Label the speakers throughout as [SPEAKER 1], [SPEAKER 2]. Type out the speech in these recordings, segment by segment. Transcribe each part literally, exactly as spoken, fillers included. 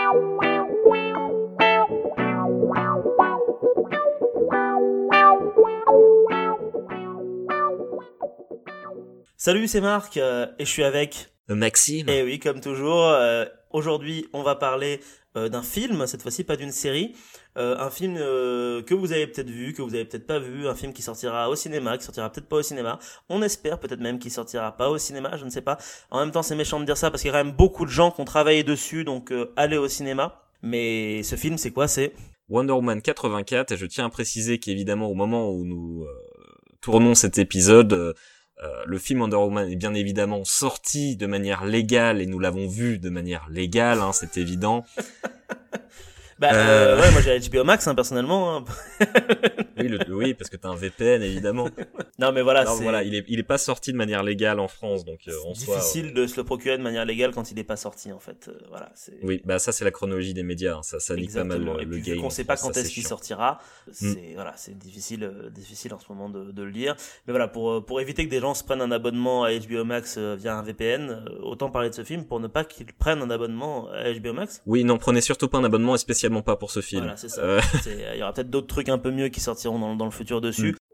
[SPEAKER 1] Salut, c'est Marc, euh, et je suis avec...
[SPEAKER 2] Maxime.
[SPEAKER 1] Et oui, comme toujours, euh, aujourd'hui, on va parler euh, d'un film, cette fois-ci pas d'une série, euh, un film euh, que vous avez peut-être vu, que vous avez peut-être pas vu, un film qui sortira au cinéma, qui sortira peut-être pas au cinéma, on espère peut-être même qu'il sortira pas au cinéma, je ne sais pas. En même temps, c'est méchant de dire ça parce qu'il y a quand même beaucoup de gens qui ont travaillé dessus, donc euh, allez au cinéma. Mais ce film, c'est quoi? C'est
[SPEAKER 2] Wonder Woman quatre-vingt-quatre, et je tiens à préciser qu'évidemment, au moment où nous euh, tournons cet épisode... Euh, Euh, le film Wonder Woman est bien évidemment sorti de manière légale et nous l'avons vu de manière légale, hein, c'est évident.
[SPEAKER 1] Bah euh... Euh, ouais, moi j'ai H B O Max hein, personnellement. Hein.
[SPEAKER 2] oui, le, oui, parce que t'as un V P N évidemment.
[SPEAKER 1] Non mais voilà,
[SPEAKER 2] non,
[SPEAKER 1] c'est
[SPEAKER 2] voilà, il est il est pas sorti de manière légale en France, donc euh, en
[SPEAKER 1] c'est
[SPEAKER 2] soi,
[SPEAKER 1] difficile
[SPEAKER 2] euh...
[SPEAKER 1] de se le procurer de manière légale quand il est pas sorti en fait. Euh, voilà. C'est...
[SPEAKER 2] Oui, bah ça c'est la chronologie des médias, hein. ça ça nique pas mal le,
[SPEAKER 1] et puis,
[SPEAKER 2] le
[SPEAKER 1] vu
[SPEAKER 2] game.
[SPEAKER 1] qu'on sait pas quand est-ce qu'il
[SPEAKER 2] chiant.
[SPEAKER 1] sortira, c'est
[SPEAKER 2] mm.
[SPEAKER 1] voilà, c'est difficile, euh, difficile en ce moment de, de le lire. Mais voilà, pour pour éviter que des gens se prennent un abonnement à H B O Max euh, via un V P N, euh, autant parler de ce film pour ne pas qu'ils prennent un abonnement à H B O Max.
[SPEAKER 2] Oui, non, prenez surtout pas un abonnement et spécialement pas pour ce film.
[SPEAKER 1] Voilà, c'est ça.
[SPEAKER 2] Euh...
[SPEAKER 1] Il y aura peut-être d'autres trucs un peu mieux qui sortiront dans, dans le futur dessus. Mm.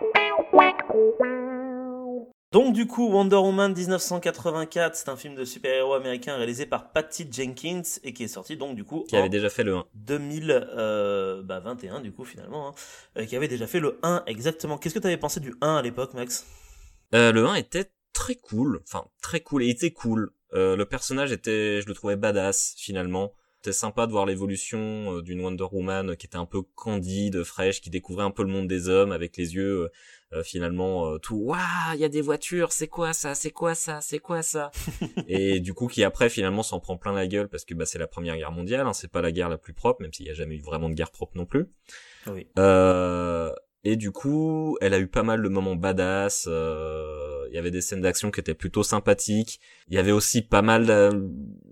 [SPEAKER 1] Donc du coup, Wonder Woman dix-neuf cent quatre-vingt-quatre, c'est un film de super-héros américain réalisé par Patty Jenkins et qui est sorti donc du coup
[SPEAKER 2] qui avait déjà fait le un.
[SPEAKER 1] deux mille vingt et un du coup finalement, hein, euh, qui avait déjà fait le un exactement. Qu'est-ce que tu avais pensé du un à l'époque, Max?
[SPEAKER 2] euh, Le un était très cool, enfin très cool, il était cool. Euh, le personnage était, je le trouvais badass finalement. C'était sympa de voir l'évolution d'une Wonder Woman qui était un peu candide, fraîche, qui découvrait un peu le monde des hommes avec les yeux euh, finalement euh, tout waouh, il y a des voitures, c'est quoi ça, c'est quoi ça, c'est quoi ça et du coup qui après finalement s'en prend plein la gueule parce que bah c'est la Première Guerre mondiale, hein, c'est pas la guerre la plus propre, même s'il y a jamais eu vraiment de guerre propre non plus.
[SPEAKER 1] Oui.
[SPEAKER 2] Euh, et du coup, elle a eu pas mal de moments badass, euh, il y avait des scènes d'action qui étaient plutôt sympathiques, il y avait aussi pas mal de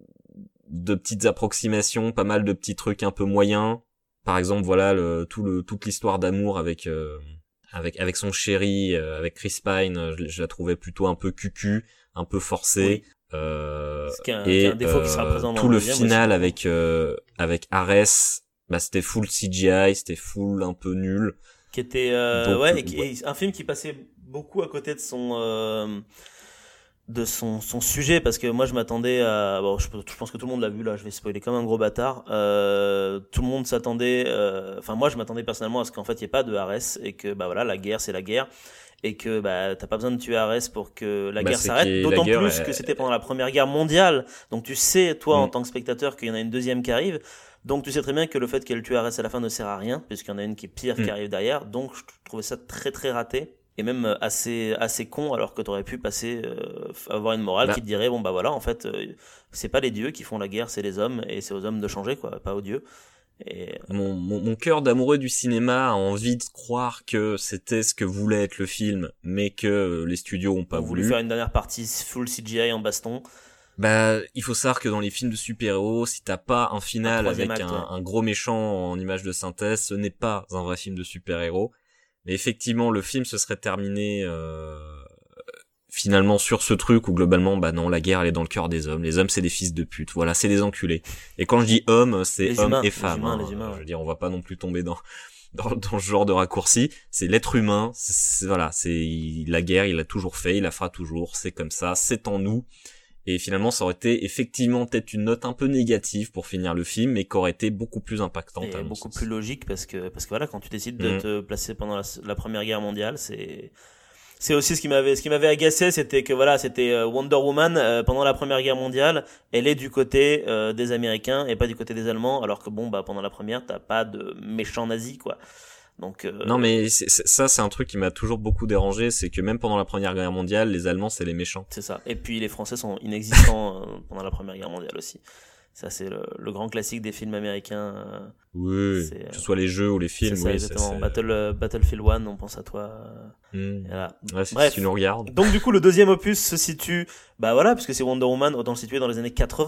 [SPEAKER 2] de petites approximations, pas mal de petits trucs un peu moyens. Par exemple, voilà, le, tout le, toute l'histoire d'amour avec, euh, avec, avec son chéri, euh, avec Chris Pine, je, je la trouvais plutôt un peu cucu, un peu forcée.
[SPEAKER 1] Oui.
[SPEAKER 2] Euh,
[SPEAKER 1] c'est un,
[SPEAKER 2] et
[SPEAKER 1] un défaut
[SPEAKER 2] euh,
[SPEAKER 1] qui sera présent dans
[SPEAKER 2] tout
[SPEAKER 1] le,
[SPEAKER 2] le final aussi. avec, euh, avec Ares, bah, c'était full C G I, c'était full un peu nul.
[SPEAKER 1] Qui était, euh,
[SPEAKER 2] Donc,
[SPEAKER 1] ouais, et qui,
[SPEAKER 2] ouais.
[SPEAKER 1] Et un film qui passait beaucoup à côté de son, euh, de son son sujet, parce que moi je m'attendais à bon je, je pense que tout le monde l'a vu là, je vais spoiler comme un gros bâtard. Euh, tout le monde s'attendait, enfin euh, moi je m'attendais personnellement à ce qu'en fait il y ait pas de Ares et que bah voilà, la guerre c'est la guerre et que bah t'as pas besoin de tuer Ares pour que la
[SPEAKER 2] bah,
[SPEAKER 1] guerre s'arrête, d'autant
[SPEAKER 2] guerre,
[SPEAKER 1] plus
[SPEAKER 2] elle...
[SPEAKER 1] que c'était pendant la Première Guerre mondiale, donc tu sais toi mm. en tant que spectateur qu'il y en a une deuxième qui arrive, donc tu sais très bien que le fait qu'elle tue Ares à la fin ne sert à rien puisqu'il y en a une qui est pire mm. qui arrive derrière, donc je trouvais ça très très raté. Et même assez assez con, alors que t'aurais pu passer euh, avoir une morale bah. qui te dirait bon bah voilà, en fait euh, c'est pas les dieux qui font la guerre, c'est les hommes, et c'est aux hommes de changer quoi, pas aux dieux. Et...
[SPEAKER 2] mon mon, mon cœur d'amoureux du cinéma a envie de croire que c'était ce que voulait être le film, mais que les studios ont pas
[SPEAKER 1] ont voulu
[SPEAKER 2] voulu
[SPEAKER 1] faire une dernière partie full C G I en baston.
[SPEAKER 2] Bah, il faut savoir que dans les films de super-héros, si t'as pas un final
[SPEAKER 1] un
[SPEAKER 2] avec
[SPEAKER 1] acte,
[SPEAKER 2] un,
[SPEAKER 1] ouais.
[SPEAKER 2] un gros méchant en image de synthèse, ce n'est pas un vrai film de super-héros. Mais effectivement, le film se serait terminé euh, finalement sur ce truc où globalement, bah non, la guerre elle est dans le cœur des hommes. Les hommes c'est des fils de pute. Voilà, c'est des enculés. Et quand je dis hommes, c'est
[SPEAKER 1] les
[SPEAKER 2] hommes
[SPEAKER 1] humains,
[SPEAKER 2] et femmes.
[SPEAKER 1] Les humains,
[SPEAKER 2] hein.
[SPEAKER 1] les humains, ouais.
[SPEAKER 2] Je veux dire, on va pas non plus tomber dans dans, dans ce genre de raccourci. C'est l'être humain. C'est, c'est, voilà, c'est la guerre, il l'a toujours fait, il la fera toujours. C'est comme ça, c'est en nous. Et finalement, ça aurait été effectivement peut-être une note un peu négative pour finir le film, mais qui aurait été beaucoup plus impactante.
[SPEAKER 1] Et beaucoup plus logique parce que parce que voilà, quand tu décides de mmh. te placer pendant la, la Première Guerre mondiale, c'est c'est aussi ce qui m'avait ce qui m'avait agacé, c'était que voilà, c'était Wonder Woman euh, pendant la Première Guerre mondiale, elle est du côté euh, des Américains et pas du côté des Allemands, alors que bon bah pendant la première, t'as pas de méchants nazis quoi. Donc euh...
[SPEAKER 2] non mais c'est, c'est, ça c'est un truc qui m'a toujours beaucoup dérangé, c'est que même pendant la Première Guerre mondiale, les Allemands c'est les méchants.
[SPEAKER 1] C'est ça. Et puis les Français sont inexistants euh, pendant la Première Guerre mondiale aussi. Ça c'est le, le grand classique des films américains. Euh,
[SPEAKER 2] oui, c'est, que ce soit les jeux ou les films.
[SPEAKER 1] C'est ça,
[SPEAKER 2] oui,
[SPEAKER 1] exactement.
[SPEAKER 2] c'est, c'est...
[SPEAKER 1] Battle, euh, Battlefield un, on pense à toi.
[SPEAKER 2] Mmh.
[SPEAKER 1] Voilà.
[SPEAKER 2] Ouais, si
[SPEAKER 1] Bref.
[SPEAKER 2] tu nous regardes.
[SPEAKER 1] Donc du coup le deuxième opus se situe, bah voilà, puisque c'est Wonder Woman, autant le situer dans les années quatre-vingts.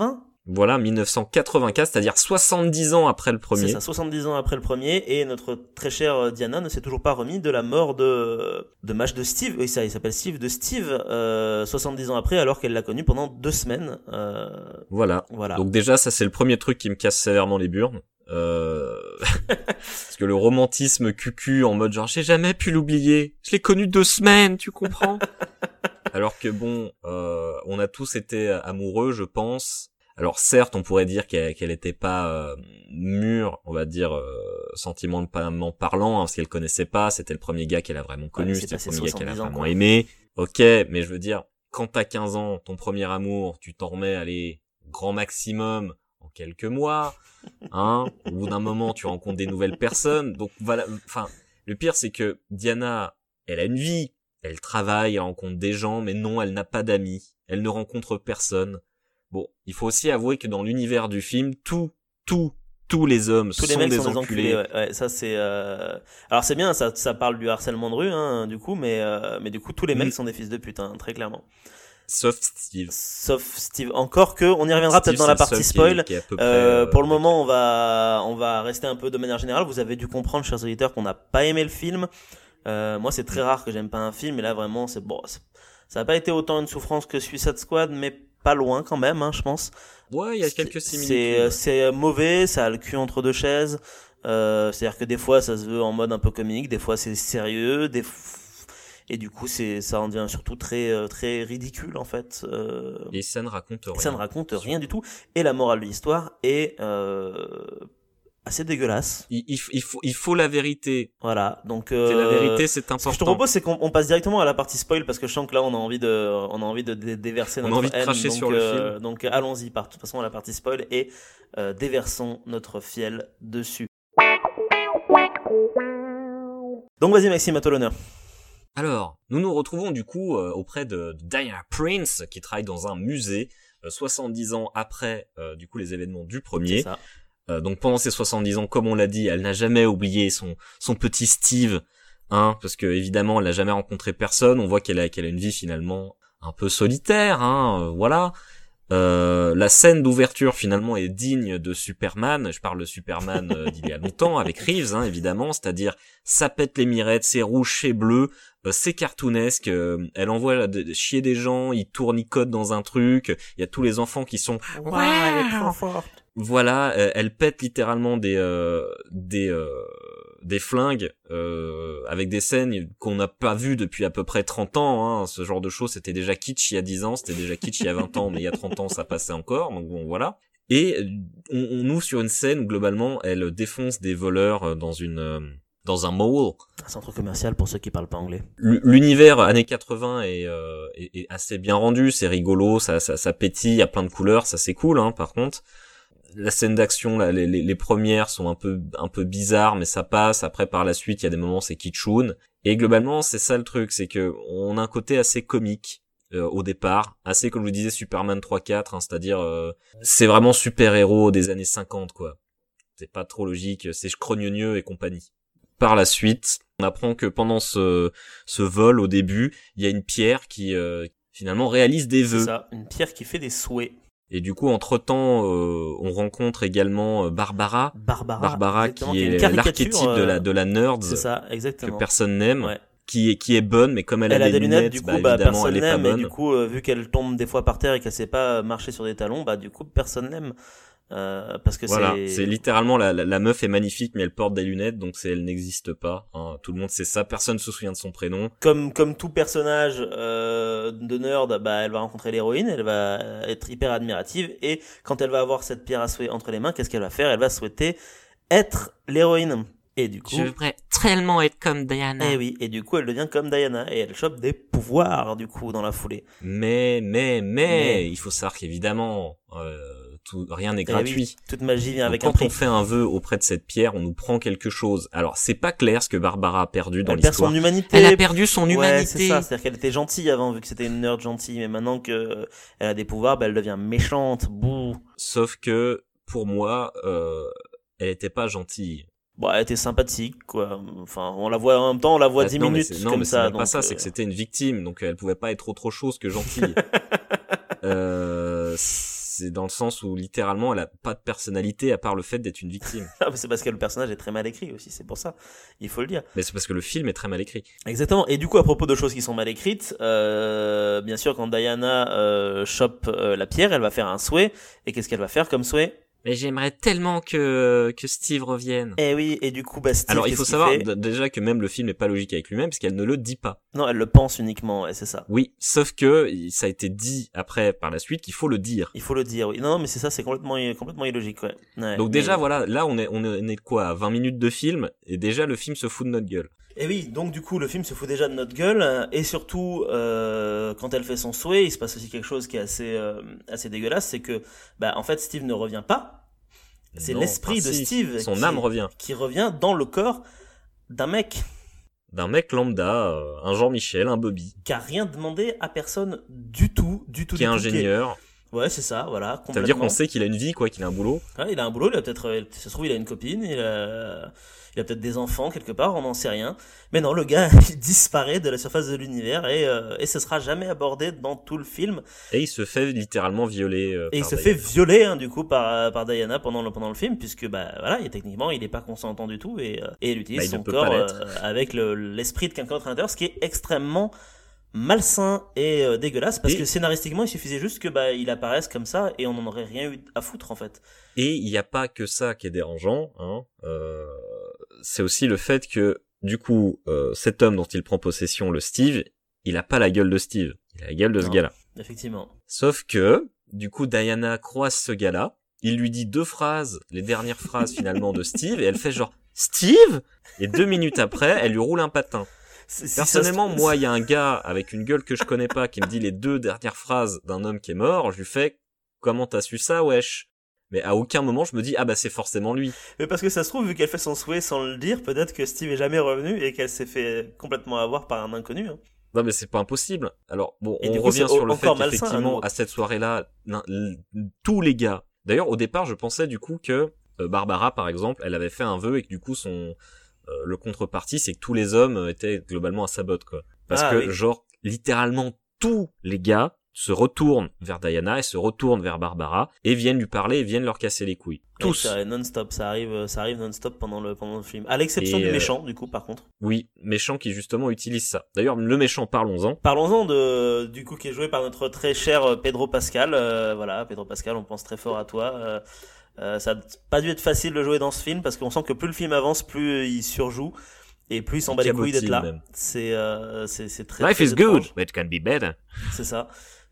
[SPEAKER 2] Voilà, dix-neuf cent quatre-vingt-quatre, c'est-à-dire soixante-dix ans après le premier.
[SPEAKER 1] C'est ça, soixante-dix ans après le premier, et notre très chère Diana ne s'est toujours pas remis de la mort de de Maj de Steve. Oui, ça, il s'appelle Steve, de Steve, euh, soixante-dix ans après, alors qu'elle l'a connu pendant deux semaines. Euh,
[SPEAKER 2] voilà.
[SPEAKER 1] voilà.
[SPEAKER 2] Donc déjà, ça c'est le premier truc qui me casse sévèrement les burnes. Euh... Parce que le romantisme cucu en mode genre j'ai jamais pu l'oublier, je l'ai connu deux semaines, tu comprends? Alors que bon, euh, on a tous été amoureux, je pense. Alors certes, on pourrait dire qu'elle qu'elle était pas euh, mûre, on va dire euh, sentimentalement parlant, hein, parce qu'elle connaissait pas, c'était le premier gars qu'elle a vraiment connu, ouais, c'était le premier gars qu'elle a ans, vraiment quoi. aimé. Ok, mais je veux dire, quand t'as quinze ans, ton premier amour, tu t'en remets, allez, grand maximum en quelques mois, hein. Au bout d'un moment, tu rencontres des nouvelles personnes, donc voilà. Enfin, le pire c'est que Diana, elle a une vie, elle travaille, elle rencontre des gens, mais non, elle n'a pas d'amis, elle ne rencontre personne. Bon, il faut aussi avouer que dans l'univers du film, tout, tout, tous les hommes
[SPEAKER 1] tous
[SPEAKER 2] sont,
[SPEAKER 1] les mecs
[SPEAKER 2] des,
[SPEAKER 1] sont des
[SPEAKER 2] enculés.
[SPEAKER 1] enculés. Ouais, ouais, ça c'est. Euh... Alors c'est bien, ça, ça parle du harcèlement de rue, hein, du coup, mais euh, mais du coup tous les mecs mmh. sont des fils de pute, hein, très clairement.
[SPEAKER 2] Sauf Steve.
[SPEAKER 1] Sauf Steve. Encore que, on y reviendra Steve, peut-être dans la partie spoil. Qui est, qui est euh, pour le moment, on va on va rester un peu de manière générale. Vous avez dû comprendre, chers auditeurs, qu'on n'a pas aimé le film. Euh, moi, c'est très rare que j'aime pas un film, et là vraiment, c'est bon. C'est... Ça n'a pas été autant une souffrance que Suicide Squad, mais pas loin quand même, hein, je pense.
[SPEAKER 2] Ouais, il y a quelques similitudes.
[SPEAKER 1] C'est, c'est mauvais, ça a le cul entre deux chaises. Euh, c'est-à-dire que des fois, ça se veut en mode un peu comique, des fois c'est sérieux, des f... et du coup, c'est ça en devient surtout très très ridicule en fait. Euh...
[SPEAKER 2] Et ça ne raconte rien.
[SPEAKER 1] Ça ne raconte rien du tout. Et la morale de l'histoire est euh... assez dégueulasse.
[SPEAKER 2] Il, il, il faut il faut la vérité.
[SPEAKER 1] Voilà, donc euh,
[SPEAKER 2] la vérité, c'est important.
[SPEAKER 1] Ce que je te propose, c'est qu'on on passe directement à la partie spoil parce que je sens que là, on a envie de on a envie de dé- déverser notre
[SPEAKER 2] on a envie de
[SPEAKER 1] haine,
[SPEAKER 2] cracher
[SPEAKER 1] donc,
[SPEAKER 2] sur
[SPEAKER 1] euh,
[SPEAKER 2] le film.
[SPEAKER 1] Donc allons-y par toute façon à la partie spoil et euh, déversons notre fiel dessus. Donc vas-y Maxime, à toi l'honneur.
[SPEAKER 2] Alors, nous nous retrouvons du coup euh, auprès de, de Diana Prince qui travaille dans un musée euh, soixante-dix ans après euh, du coup les événements du premier.
[SPEAKER 1] C'est ça.
[SPEAKER 2] Euh, donc pendant ces soixante-dix ans, comme on l'a dit, elle n'a jamais oublié son son petit Steve, hein, parce que évidemment elle n'a jamais rencontré personne. On voit qu'elle a qu'elle a une vie finalement un peu solitaire, hein, euh, voilà. Euh, la scène d'ouverture finalement est digne de Superman. Je parle de Superman euh, d'il y a longtemps avec Reeves, hein, évidemment, c'est-à-dire ça pète les mirettes, c'est rouge, c'est bleu, euh, c'est cartoonesque. Euh, elle envoie de, chier des gens, ils tournicotent dans un truc. Il y a tous les enfants qui sont
[SPEAKER 1] wow, elle est trop forte.
[SPEAKER 2] Voilà, euh, elle pète littéralement des euh, des euh, des flingues euh, avec des scènes qu'on n'a pas vues depuis à peu près trente ans, hein. Ce genre de choses, c'était déjà kitsch il y a dix ans, c'était déjà kitsch il y a vingt ans, mais il y a trente ans, ça passait encore, donc bon, voilà. Et on, on ouvre sur une scène où, globalement, elle défonce des voleurs dans une... Euh, dans un mall.
[SPEAKER 1] Un centre commercial pour ceux qui parlent pas anglais.
[SPEAKER 2] L'univers années quatre-vingts est, euh, est, est assez bien rendu, c'est rigolo, ça, ça, ça pétille, il y a plein de couleurs, ça c'est cool, hein, par contre. La scène d'action, là, les, les, les premières sont un peu un peu bizarres, mais ça passe. Après, par la suite, il y a des moments c'est kitschoun. Et globalement, c'est ça le truc, c'est que on a un côté assez comique euh, au départ, assez comme je vous disais Superman trois quatre, hein, c'est-à-dire euh, c'est vraiment super-héros des années cinquante, quoi. C'est pas trop logique, c'est Chrogneux et compagnie. Par la suite, on apprend que pendant ce ce vol au début, il y a une pierre qui euh, finalement réalise des vœux.
[SPEAKER 1] C'est ça, une pierre qui fait des souhaits.
[SPEAKER 2] Et du coup, entre-temps, euh, on rencontre également Barbara.
[SPEAKER 1] Barbara,
[SPEAKER 2] Barbara qui est l'archétype
[SPEAKER 1] euh,
[SPEAKER 2] de la de la nerd.
[SPEAKER 1] C'est ça, exactement.
[SPEAKER 2] Que personne n'aime.
[SPEAKER 1] Ouais.
[SPEAKER 2] Qui est qui est bonne, mais comme elle,
[SPEAKER 1] elle
[SPEAKER 2] a,
[SPEAKER 1] a
[SPEAKER 2] des,
[SPEAKER 1] des lunettes,
[SPEAKER 2] lunettes,
[SPEAKER 1] du coup,
[SPEAKER 2] bah,
[SPEAKER 1] bah,
[SPEAKER 2] évidemment,
[SPEAKER 1] personne
[SPEAKER 2] elle est pas
[SPEAKER 1] n'aime.
[SPEAKER 2] bonne.
[SPEAKER 1] Et du coup, euh, vu qu'elle tombe des fois par terre et qu'elle sait pas marcher sur des talons, bah du coup, personne n'aime. Euh, parce que
[SPEAKER 2] voilà,
[SPEAKER 1] c'est...
[SPEAKER 2] c'est littéralement la, la, la meuf est magnifique, mais elle porte des lunettes, donc c'est elle n'existe pas. Hein. Tout le monde sait ça, personne se souvient de son prénom.
[SPEAKER 1] Comme comme tout personnage euh, de nerd, bah elle va rencontrer l'héroïne, elle va être hyper admirative, et quand elle va avoir cette pierre à souhait entre les mains, qu'est-ce qu'elle va faire? Elle va souhaiter être l'héroïne. Et du coup,
[SPEAKER 2] je voudrais tellement être comme Diana.
[SPEAKER 1] Et oui, et du coup, elle devient comme Diana et elle chope des pouvoirs du coup dans la foulée.
[SPEAKER 2] Mais mais mais, mais... il faut savoir qu'évidemment. Euh... Tout, rien n'est gratuit.
[SPEAKER 1] Oui, toute magie vient
[SPEAKER 2] donc
[SPEAKER 1] avec
[SPEAKER 2] un
[SPEAKER 1] un prix.
[SPEAKER 2] Quand on fait un vœu auprès de cette pierre, on nous prend quelque chose. Alors, c'est pas clair ce que Barbara a perdu dans
[SPEAKER 1] elle
[SPEAKER 2] l'histoire.
[SPEAKER 1] Elle perd son humanité.
[SPEAKER 2] Elle a perdu son
[SPEAKER 1] ouais,
[SPEAKER 2] humanité.
[SPEAKER 1] c'est ça. C'est-à-dire qu'elle était gentille avant, vu que c'était une nerd gentille. Mais maintenant que elle a des pouvoirs, bah, elle devient méchante. Bouh.
[SPEAKER 2] Sauf que, pour moi, euh, elle était pas gentille.
[SPEAKER 1] Bon, elle était sympathique, quoi. Enfin, on la voit en même temps, on la voit dix
[SPEAKER 2] non,
[SPEAKER 1] minutes
[SPEAKER 2] mais
[SPEAKER 1] comme
[SPEAKER 2] non, mais
[SPEAKER 1] ça.
[SPEAKER 2] c'est pas ça, euh... c'est que c'était une victime, donc elle pouvait pas être autre chose que gentille. euh, c'est dans le sens où littéralement elle a pas de personnalité à part le fait d'être une victime.
[SPEAKER 1] Ah, mais c'est parce que le personnage est très mal écrit aussi, c'est pour ça, il faut le dire.
[SPEAKER 2] Mais c'est parce que le film est très mal écrit.
[SPEAKER 1] Exactement. Et du coup, à propos de choses qui sont mal écrites, euh, bien sûr, quand Diana euh, chope euh, la pierre, elle va faire un souhait. Et qu'est-ce qu'elle va faire comme souhait?
[SPEAKER 2] Mais j'aimerais tellement que que Steve revienne.
[SPEAKER 1] Eh oui, et du coup, bah Steve,
[SPEAKER 2] alors il faut
[SPEAKER 1] qu'est-ce
[SPEAKER 2] savoir
[SPEAKER 1] qu'il fait
[SPEAKER 2] d- déjà que même le film est pas logique avec lui-même parce qu'elle ne le dit pas.
[SPEAKER 1] Non, elle le pense uniquement, ouais, c'est ça.
[SPEAKER 2] Oui, sauf que il- ça a été dit après par la suite qu'il faut le dire.
[SPEAKER 1] Il faut le dire, oui. Non, non, mais c'est ça, c'est complètement, complètement illogique, ouais. Ouais,
[SPEAKER 2] Donc
[SPEAKER 1] mais-
[SPEAKER 2] déjà voilà, là on est on est, on est quoi à vingt minutes de film et déjà le film se fout de notre gueule.
[SPEAKER 1] Et oui, donc du coup, le film se fout déjà de notre gueule, et surtout, euh, quand elle fait son souhait, il se passe aussi quelque chose qui est assez, euh, assez dégueulasse, c'est que, bah, en fait, Steve ne revient pas. C'est
[SPEAKER 2] Non,
[SPEAKER 1] l'esprit
[SPEAKER 2] enfin,
[SPEAKER 1] de
[SPEAKER 2] si,
[SPEAKER 1] Steve
[SPEAKER 2] son
[SPEAKER 1] qui,
[SPEAKER 2] âme revient
[SPEAKER 1] qui revient dans le corps d'un mec
[SPEAKER 2] d'un mec lambda, euh, un Jean-Michel, un Bobby,
[SPEAKER 1] qui a rien demandé à personne du tout, du tout,
[SPEAKER 2] qui est
[SPEAKER 1] du tout,
[SPEAKER 2] ingénieur.
[SPEAKER 1] Ouais, c'est ça, voilà,
[SPEAKER 2] Ça veut dire
[SPEAKER 1] complètement.
[SPEAKER 2] qu'on sait qu'il a une vie quoi, qu'il a un boulot.
[SPEAKER 1] Ouais, il a un boulot, il a peut-être, euh, ça se trouve, il a une copine, il a, il a peut-être des enfants quelque part, on n'en sait rien. Mais non, le gars, il disparaît de la surface de l'univers et, euh, et ce sera jamais abordé dans tout le film.
[SPEAKER 2] Et il se fait littéralement violer. Euh,
[SPEAKER 1] Et il
[SPEAKER 2] par
[SPEAKER 1] se
[SPEAKER 2] Diana.
[SPEAKER 1] fait violer, hein, du coup, par, par Diana pendant le, pendant le film, puisque, bah, voilà, et techniquement, il est pas consentant du tout et, euh, et il utilise
[SPEAKER 2] Bah, il ne
[SPEAKER 1] son
[SPEAKER 2] peut
[SPEAKER 1] corps
[SPEAKER 2] pas
[SPEAKER 1] euh,
[SPEAKER 2] l'être.
[SPEAKER 1] avec le, l'esprit de quelqu'un d'autre à l'intérieur, ce qui est extrêmement malsain et euh, dégueulasse, parce
[SPEAKER 2] Et-
[SPEAKER 1] que scénaristiquement, il suffisait juste que, bah, il apparaisse comme ça et on n'en aurait rien eu à foutre, en fait.
[SPEAKER 2] Et il n'y a pas que ça qui est dérangeant, hein. Euh, c'est aussi le fait que, du coup, euh, cet homme dont il prend possession, le Steve, il a pas la gueule de Steve, il a la gueule de ce
[SPEAKER 1] Non.
[SPEAKER 2] gars-là.
[SPEAKER 1] Effectivement.
[SPEAKER 2] Sauf que, du coup, Diana croise ce gars-là, il lui dit deux phrases, les dernières phrases finalement de Steve, et elle fait genre « Steve ?» Et deux minutes après, elle lui roule un patin.
[SPEAKER 1] Si ça
[SPEAKER 2] Personnellement,
[SPEAKER 1] se-
[SPEAKER 2] moi, il y a un gars avec une gueule que je connais pas qui me dit les deux dernières phrases d'un homme qui est mort, je lui fais « Comment t'as su ça, wesh ?» Mais à aucun moment je me dis « Ah bah c'est forcément lui ».
[SPEAKER 1] Mais parce que ça se trouve, vu qu'elle fait son souhait sans le dire, peut-être que Steve est jamais revenu et qu'elle s'est fait complètement avoir par un inconnu. Hein.
[SPEAKER 2] Non mais c'est pas impossible. Alors bon,
[SPEAKER 1] Et
[SPEAKER 2] on
[SPEAKER 1] du coup,
[SPEAKER 2] revient
[SPEAKER 1] c'est
[SPEAKER 2] sur le
[SPEAKER 1] encore
[SPEAKER 2] fait
[SPEAKER 1] malsain, à
[SPEAKER 2] qu'effectivement
[SPEAKER 1] nouveau.
[SPEAKER 2] à cette soirée-là, l'un- l- tous les gars. D'ailleurs au départ je pensais du coup que euh, Barbara par exemple, elle avait fait un vœu et que du coup son euh, le contrepartie c'est que tous les hommes euh, étaient globalement à sa botte quoi. Parce
[SPEAKER 1] Ah,
[SPEAKER 2] que
[SPEAKER 1] oui.
[SPEAKER 2] genre littéralement tous les gars se retournent vers Diana et se retournent vers Barbara et viennent lui parler et viennent leur casser les couilles.
[SPEAKER 1] Oui,
[SPEAKER 2] Tous.
[SPEAKER 1] ça arrive non-stop, ça arrive, ça arrive non-stop pendant le, pendant le film. À l'exception
[SPEAKER 2] Et,
[SPEAKER 1] du
[SPEAKER 2] euh,
[SPEAKER 1] méchant, du coup, par contre.
[SPEAKER 2] Oui, méchant qui justement utilise ça. D'ailleurs le méchant, parlons-en.
[SPEAKER 1] Parlons-en de, du coup, qui est joué par notre très cher euh, Pedro Pascal. Euh, voilà, Pedro Pascal, on pense très fort à toi. Euh, euh, ça a pas dû être facile de jouer dans ce film parce qu'on sent que plus le film avance, plus il surjoue et plus il s'en bat les couilles d'être là.
[SPEAKER 2] Cabotine, même.
[SPEAKER 1] C'est, euh, c'est, c'est très.
[SPEAKER 2] Life
[SPEAKER 1] très
[SPEAKER 2] is good,
[SPEAKER 1] étrange.
[SPEAKER 2] but it can be better.
[SPEAKER 1] C'est ça.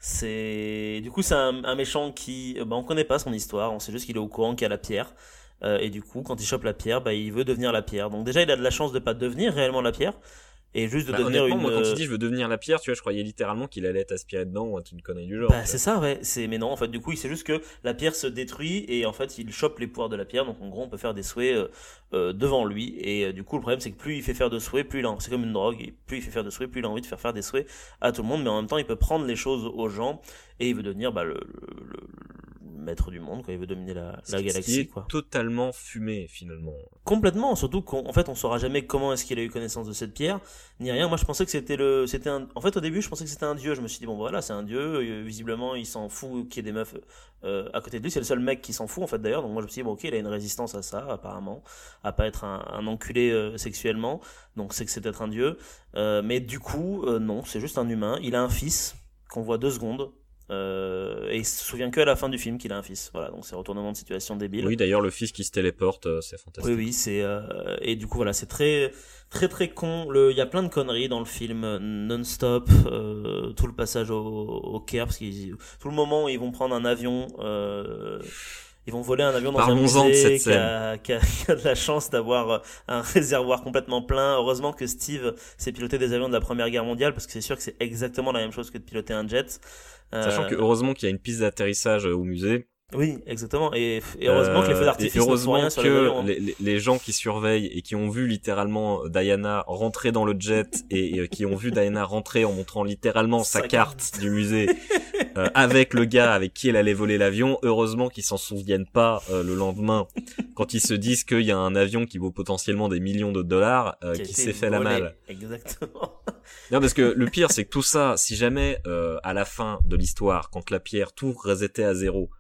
[SPEAKER 1] C'est du coup c'est un, un méchant qui, euh, bah, on connaît pas son histoire, on sait juste qu'il est au courant qu'il y a la pierre. Euh, et du coup, quand il chope la pierre, bah, il veut devenir la pierre. Donc déjà, il a de la chance de pas devenir réellement la pierre et juste de
[SPEAKER 2] Bah,
[SPEAKER 1] devenir
[SPEAKER 2] honnêtement,
[SPEAKER 1] une.
[SPEAKER 2] moi, quand
[SPEAKER 1] euh,
[SPEAKER 2] il dit je veux devenir la pierre, tu vois, je croyais littéralement qu'il allait être aspiré dedans ou être une connerie du genre.
[SPEAKER 1] Bah,
[SPEAKER 2] tu
[SPEAKER 1] c'est
[SPEAKER 2] vois.
[SPEAKER 1] ça, ouais. C'est, mais non, en fait, du coup, il sait juste que la pierre se détruit et en fait, il chope les pouvoirs de la pierre. Donc, en gros, on peut faire des souhaits euh, euh, devant lui. Et euh, du coup, le problème, c'est que plus il fait faire de souhaits, plus il a, c'est comme une drogue. Et plus il fait faire de souhaits, plus il a envie de faire faire des souhaits à tout le monde. Mais en même temps, il peut prendre les choses aux gens et il veut devenir bah, le, le, le- le maître du monde, quoi. Il veut dominer la,
[SPEAKER 2] Ce
[SPEAKER 1] la
[SPEAKER 2] qui- ce qui
[SPEAKER 1] galaxie,
[SPEAKER 2] est
[SPEAKER 1] quoi.
[SPEAKER 2] totalement fumé finalement.
[SPEAKER 1] Complètement, surtout qu'en fait on saura jamais comment est-ce qu'il a eu connaissance de cette pierre, ni rien. Moi je pensais que c'était le, c'était un, en fait au début je pensais que c'était un dieu. Je me suis dit bon voilà c'est un dieu. Euh, visiblement il s'en fout qu'il y ait des meufs euh, à côté de lui. C'est le seul mec qui s'en fout en fait d'ailleurs. Donc moi je me suis dit bon ok il a une résistance à ça apparemment, à pas être un, un enculé euh, sexuellement. Donc c'est que c'est peut-être un dieu. Euh, mais du coup euh, non c'est juste un humain. Il a un fils qu'on voit deux secondes. Euh, et il se souvient que à la fin du film qu'il a un fils. Voilà donc c'est retournement de situation débile.
[SPEAKER 2] Oui, d'ailleurs, le fils qui se téléporte, euh, c'est fantastique.
[SPEAKER 1] Oui, oui, c'est euh, et du coup voilà, c'est très très très con. Le, il y a plein de conneries dans le film euh, non-stop. Euh, tout le passage au, au Caire, parce qu'ils, tout le moment où ils vont prendre un avion, euh, ils vont voler un avion dans un
[SPEAKER 2] Parlons-en de
[SPEAKER 1] musée
[SPEAKER 2] cette
[SPEAKER 1] qui a, qui, a, qui a de la chance d'avoir un réservoir complètement plein. Heureusement que Steve sait piloter des avions de la Première Guerre mondiale, parce que c'est sûr que c'est exactement la même chose que de piloter un jet. Euh,
[SPEAKER 2] Sachant que heureusement qu'il y a une piste d'atterrissage euh, au musée.
[SPEAKER 1] Oui, exactement. Et, et heureusement
[SPEAKER 2] Euh,
[SPEAKER 1] que les feux
[SPEAKER 2] et
[SPEAKER 1] d'artifice ne font
[SPEAKER 2] heureusement
[SPEAKER 1] rien sur les
[SPEAKER 2] que
[SPEAKER 1] avions. Hein.
[SPEAKER 2] les, les- les gens qui surveillent et qui ont vu littéralement Diana rentrer dans le jet et, et qui ont vu Diana rentrer en montrant littéralement sa,
[SPEAKER 1] Sa
[SPEAKER 2] carte du musée euh, avec le gars avec qui elle allait voler l'avion, heureusement qu'ils s'en souviennent pas euh, le lendemain quand ils se disent qu'il y a un avion qui vaut potentiellement des millions de dollars euh,
[SPEAKER 1] Qui a
[SPEAKER 2] qui
[SPEAKER 1] été
[SPEAKER 2] s'est fait la
[SPEAKER 1] volé.
[SPEAKER 2] malle.
[SPEAKER 1] Exactement.
[SPEAKER 2] Non, parce que le pire, c'est que tout ça, si jamais, euh, à la fin de l'histoire, quand la pierre, tout resetait à zéro,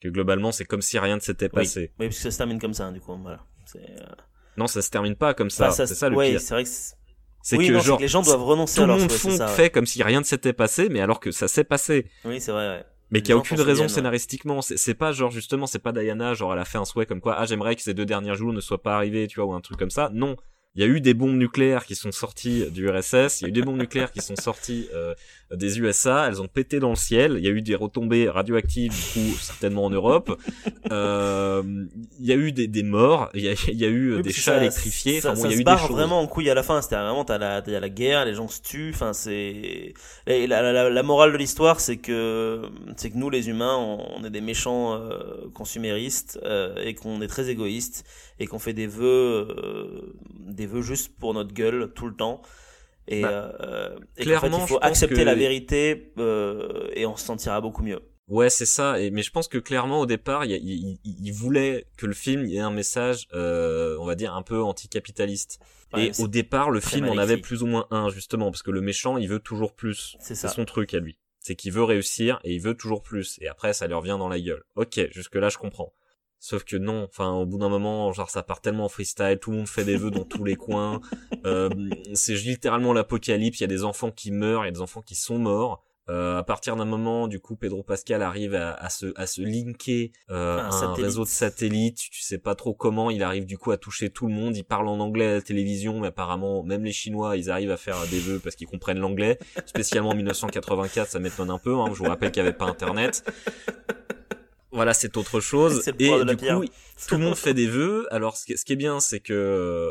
[SPEAKER 2] Que globalement, c'est comme si rien ne s'était
[SPEAKER 1] oui.
[SPEAKER 2] passé.
[SPEAKER 1] Oui, parce que ça se termine comme ça, du coup, voilà. C'est, euh...
[SPEAKER 2] Non, ça se termine pas comme ça,
[SPEAKER 1] enfin, ça
[SPEAKER 2] c'est ça le
[SPEAKER 1] ouais,
[SPEAKER 2] pire.
[SPEAKER 1] c'est vrai que c'est...
[SPEAKER 2] C'est
[SPEAKER 1] oui,
[SPEAKER 2] que
[SPEAKER 1] non,
[SPEAKER 2] genre,
[SPEAKER 1] c'est que les gens doivent renoncer
[SPEAKER 2] tout
[SPEAKER 1] à leur
[SPEAKER 2] le monde
[SPEAKER 1] souhait,
[SPEAKER 2] fond,
[SPEAKER 1] c'est ça,
[SPEAKER 2] fait
[SPEAKER 1] ouais.
[SPEAKER 2] comme si rien ne s'était passé, mais alors que ça s'est passé.
[SPEAKER 1] Oui, c'est vrai, ouais.
[SPEAKER 2] Mais
[SPEAKER 1] Les
[SPEAKER 2] qu'il y a
[SPEAKER 1] gens
[SPEAKER 2] aucune
[SPEAKER 1] s'en
[SPEAKER 2] raison
[SPEAKER 1] souviennent,
[SPEAKER 2] scénaristiquement. C'est, c'est pas genre, justement, c'est pas Diana, genre, elle a fait un souhait comme quoi, ah, j'aimerais que ces deux derniers jours ne soient pas arrivés, tu vois, ou un truc comme ça. Non. Il y a eu des bombes nucléaires qui sont sorties du R S S, il y a eu des bombes nucléaires qui sont sorties euh, des U S A, elles ont pété dans le ciel, il y a eu des retombées radioactives, du coup, certainement en Europe, euh, il y a eu des, des morts, il y a, il y a eu
[SPEAKER 1] oui,
[SPEAKER 2] des chats
[SPEAKER 1] ça,
[SPEAKER 2] électrifiés,
[SPEAKER 1] ça,
[SPEAKER 2] enfin bon,
[SPEAKER 1] ça
[SPEAKER 2] il y a
[SPEAKER 1] se
[SPEAKER 2] eu
[SPEAKER 1] barre
[SPEAKER 2] des choses.
[SPEAKER 1] vraiment en couille à la fin, c'était vraiment, t'as la, t'as la guerre, les gens se tuent, enfin c'est... Et la, la, la morale de l'histoire, c'est que, c'est que nous, les humains, on, on est des méchants euh, consuméristes euh, et qu'on est très égoïstes et qu'on fait des vœux, euh, des vœux juste pour notre gueule tout le temps. Et,
[SPEAKER 2] Bah,
[SPEAKER 1] euh, et
[SPEAKER 2] clairement,
[SPEAKER 1] qu'en fait, il faut
[SPEAKER 2] je pense
[SPEAKER 1] accepter
[SPEAKER 2] que-
[SPEAKER 1] la vérité euh, et on se sentira beaucoup mieux.
[SPEAKER 2] Ouais, c'est ça. Et mais je pense que clairement au départ, il, y a- il, il- il voulait que le film ait un message, euh, on va dire un peu anticapitaliste.
[SPEAKER 1] Ouais,
[SPEAKER 2] Et
[SPEAKER 1] c'est
[SPEAKER 2] au départ, le
[SPEAKER 1] très
[SPEAKER 2] film
[SPEAKER 1] mal
[SPEAKER 2] en avait
[SPEAKER 1] écrit.
[SPEAKER 2] plus ou moins un justement, parce que le méchant, il veut toujours plus.
[SPEAKER 1] C'est
[SPEAKER 2] C'est
[SPEAKER 1] ça.
[SPEAKER 2] son truc à lui. C'est qu'il veut réussir et il veut toujours plus. Et après, ça lui revient dans la gueule. Ok, jusque là, je comprends. Sauf que non, enfin, au bout d'un moment, genre, ça part tellement en freestyle, tout le monde fait des vœux dans tous les coins. Euh, c'est littéralement l'apocalypse. Il y a des enfants qui meurent, il y a des enfants qui sont morts. Euh, à partir d'un moment, du coup, Pedro Pascal arrive à, à se à se linker euh,
[SPEAKER 1] Un
[SPEAKER 2] à un
[SPEAKER 1] satellite.
[SPEAKER 2] réseau de satellites. Tu sais pas trop comment. Il arrive du coup à toucher tout le monde. Il parle en anglais à la télévision, mais apparemment, même les Chinois, ils arrivent à faire des vœux parce qu'ils comprennent l'anglais. Spécialement en dix-neuf cent quatre-vingt-quatre, ça m'étonne un peu. Hein. Je vous rappelle qu'il y avait pas Internet. Voilà, c'est autre chose.
[SPEAKER 1] C'est le pouvoir
[SPEAKER 2] Et
[SPEAKER 1] de la
[SPEAKER 2] du
[SPEAKER 1] pierre.
[SPEAKER 2] coup, tout le monde fait des vœux. Alors, ce qui, ce qui est bien, c'est que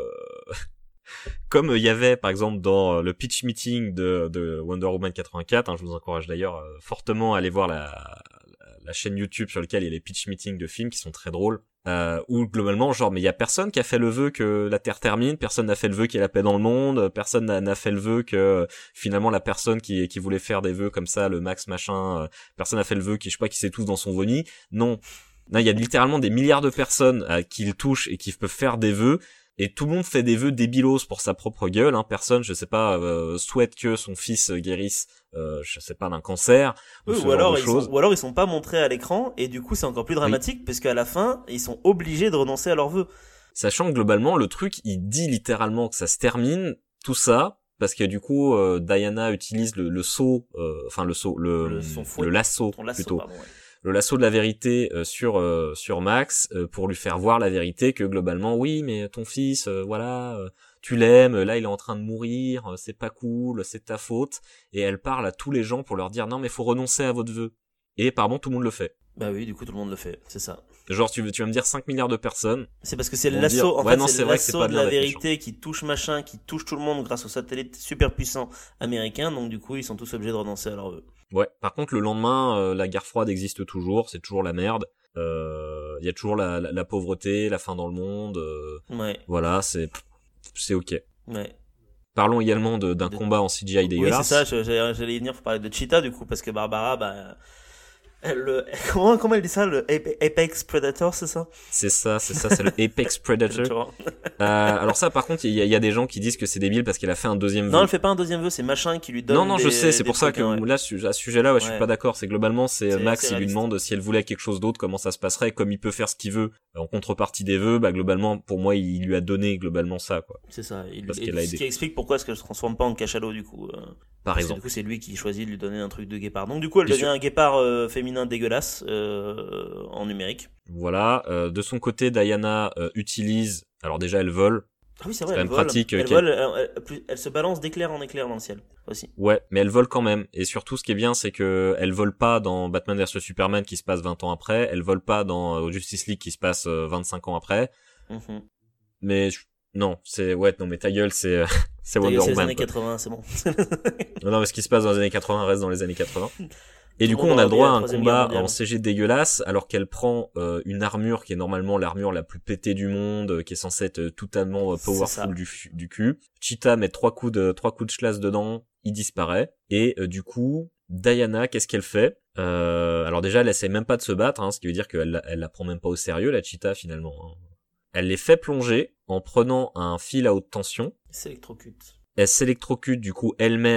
[SPEAKER 2] comme il y avait, par exemple, dans le pitch meeting de, de Wonder Woman quatre-vingt-quatre, hein, je vous encourage d'ailleurs euh, fortement à aller voir la, la, la chaîne YouTube sur laquelle il y a les pitch meetings de films qui sont très drôles. Euh, où globalement, genre, mais il y a personne qui a fait le vœu que la Terre termine, personne n'a fait le vœu qu'il y ait la paix dans le monde, personne n'a, n'a fait le vœu que finalement la personne qui, qui voulait faire des vœux comme ça, le max machin, euh, personne n'a fait le vœu qui, je sais pas, qui s'étouffe dans son vomi. Non. Non, il y a littéralement des milliards de personnes à qui il touche et qui peuvent faire des vœux. Et tout le monde fait des vœux débilos pour sa propre gueule, hein. Personne, je sais pas, euh, souhaite que son fils guérisse, euh, je sais pas, d'un cancer, ou
[SPEAKER 1] Oui,
[SPEAKER 2] ce
[SPEAKER 1] ou
[SPEAKER 2] genre
[SPEAKER 1] alors
[SPEAKER 2] de
[SPEAKER 1] ils
[SPEAKER 2] choses.
[SPEAKER 1] sont, ou alors ils sont pas montrés à l'écran et du coup c'est encore plus dramatique parce qu'à la fin ils sont obligés de renoncer à leurs vœux.
[SPEAKER 2] Sachant que globalement, le truc, il dit littéralement que ça se termine, tout ça, parce que du coup, euh, Diana utilise le, le seau, euh, enfin le seau, le,
[SPEAKER 1] Le- son fouet.
[SPEAKER 2] le lasso,
[SPEAKER 1] Ton lasso,
[SPEAKER 2] plutôt.
[SPEAKER 1] pardon, ouais.
[SPEAKER 2] Le lasso de la vérité euh, sur euh, sur Max euh, pour lui faire voir la vérité que globalement oui mais ton fils euh, voilà euh, tu l'aimes, là il est en train de mourir, euh, c'est pas cool, c'est ta faute, et elle parle à tous les gens pour leur dire non mais faut renoncer à votre vœu, et pardon tout le monde le fait.
[SPEAKER 1] Bah oui, du coup tout le monde le fait, c'est ça.
[SPEAKER 2] Genre tu veux tu vas me dire cinq milliards de personnes.
[SPEAKER 1] C'est parce que c'est le
[SPEAKER 2] Vont
[SPEAKER 1] lasso,
[SPEAKER 2] dire,
[SPEAKER 1] en
[SPEAKER 2] ouais,
[SPEAKER 1] fait
[SPEAKER 2] non,
[SPEAKER 1] c'est
[SPEAKER 2] c'est
[SPEAKER 1] le
[SPEAKER 2] vrai que c'est
[SPEAKER 1] lasso
[SPEAKER 2] pas
[SPEAKER 1] de
[SPEAKER 2] bien
[SPEAKER 1] la
[SPEAKER 2] d'être
[SPEAKER 1] vérité qui touche machin, qui touche tout le monde grâce au satellite super puissant américain, donc du coup ils sont tous obligés de renoncer à leurs vœux.
[SPEAKER 2] Ouais, par contre le lendemain euh, la guerre froide existe toujours, c'est toujours la merde. Euh, il y a toujours la, la, la pauvreté, la faim dans le monde, euh,
[SPEAKER 1] Ouais,
[SPEAKER 2] voilà, c'est c'est OK.
[SPEAKER 1] ouais.
[SPEAKER 2] Parlons également de, d'un
[SPEAKER 1] De-
[SPEAKER 2] combat en C G I
[SPEAKER 1] Oui,
[SPEAKER 2] dégueulasse.
[SPEAKER 1] c'est ça, je- j'allais j'allais y venir pour parler de Cheetah du coup, parce que Barbara, bah, elle, le, comment, comment elle dit ça, le Ape- Apex Predator, c'est ça?
[SPEAKER 2] C'est ça, c'est ça, c'est le Apex Predator.
[SPEAKER 1] Tu vois.
[SPEAKER 2] Euh, alors ça, par contre, il y, a- il y a des gens qui disent que c'est débile parce qu'elle a fait un deuxième
[SPEAKER 1] Non,
[SPEAKER 2] vœu.
[SPEAKER 1] elle fait pas un deuxième vœu, c'est machin qui lui donne.
[SPEAKER 2] Non, non, je
[SPEAKER 1] des-
[SPEAKER 2] sais, c'est
[SPEAKER 1] des
[SPEAKER 2] pour ça
[SPEAKER 1] trucs,
[SPEAKER 2] que
[SPEAKER 1] hein, ouais.
[SPEAKER 2] là, su- à ce sujet-là, ouais, je suis
[SPEAKER 1] Ouais.
[SPEAKER 2] pas d'accord. C'est globalement, c'est
[SPEAKER 1] C'est
[SPEAKER 2] Max,
[SPEAKER 1] assez
[SPEAKER 2] il lui
[SPEAKER 1] réaliste.
[SPEAKER 2] demande si elle voulait quelque chose d'autre, comment ça se passerait. Comme il peut faire ce qu'il veut en contrepartie des vœux, bah globalement, pour moi, il lui a donné globalement ça, quoi.
[SPEAKER 1] C'est ça. Il,
[SPEAKER 2] Parce
[SPEAKER 1] et
[SPEAKER 2] qu'elle a
[SPEAKER 1] ce
[SPEAKER 2] aidé.
[SPEAKER 1] qui explique pourquoi est-ce qu'elle se transforme pas en cachalot du coup. euh,
[SPEAKER 2] Par
[SPEAKER 1] parce que
[SPEAKER 2] exemple.
[SPEAKER 1] du coup, c'est lui qui choisit de lui donner un truc de guépard. Donc du coup, elle
[SPEAKER 2] Bien
[SPEAKER 1] devient un guépard euh, féminin dégueulasse euh, en numérique.
[SPEAKER 2] Voilà. Euh, de son côté, Diana euh, utilise. Alors déjà, elle vole.
[SPEAKER 1] Ah oui, c'est
[SPEAKER 2] C'est
[SPEAKER 1] vrai.
[SPEAKER 2] quand
[SPEAKER 1] Elle
[SPEAKER 2] même
[SPEAKER 1] vole.
[SPEAKER 2] pratique, euh,
[SPEAKER 1] Elle,
[SPEAKER 2] qu'elle-
[SPEAKER 1] vole, elle, elle- plus- elle se balance d'éclair en éclair dans le ciel aussi.
[SPEAKER 2] Ouais, mais elle vole quand même. Et surtout, ce qui est bien, c'est que elle vole pas dans Batman versus Superman qui se passe vingt ans après. Elle vole pas dans euh, Justice League qui se passe euh, vingt-cinq ans après.
[SPEAKER 1] Mhm.
[SPEAKER 2] Mais je- non, c'est ouais, non mais ta gueule, c'est euh, c'est
[SPEAKER 1] C'est
[SPEAKER 2] Wonder
[SPEAKER 1] les
[SPEAKER 2] Woman.
[SPEAKER 1] années
[SPEAKER 2] quoi.
[SPEAKER 1] quatre-vingts, c'est bon.
[SPEAKER 2] Non, non, mais ce qui se passe dans les années quatre-vingts reste dans les années quatre-vingts. Et
[SPEAKER 1] Tout
[SPEAKER 2] du
[SPEAKER 1] le
[SPEAKER 2] coup,
[SPEAKER 1] monde
[SPEAKER 2] on a
[SPEAKER 1] aura
[SPEAKER 2] le droit à
[SPEAKER 1] oublié la
[SPEAKER 2] un
[SPEAKER 1] Troisième Guerre
[SPEAKER 2] combat
[SPEAKER 1] mondiale.
[SPEAKER 2] en C G dégueulasse, alors qu'elle prend euh, une armure qui est normalement l'armure la plus pétée du monde, euh, qui est censée être euh, totalement euh,
[SPEAKER 1] C'est ça.
[SPEAKER 2] powerful du, fu- du cul. Cheetah met trois coups de trois coups de schlass dedans, il disparaît. Et euh, du coup, Diana, qu'est-ce qu'elle fait euh, Alors déjà, elle essaie même pas de se battre, hein, ce qui veut dire qu'elle la- elle la prend même pas au sérieux, la Cheetah finalement. hein. Elle les fait plonger en prenant un fil à haute tension.
[SPEAKER 1] C'est électrocute.
[SPEAKER 2] Elle s'électrocute du coup elle-même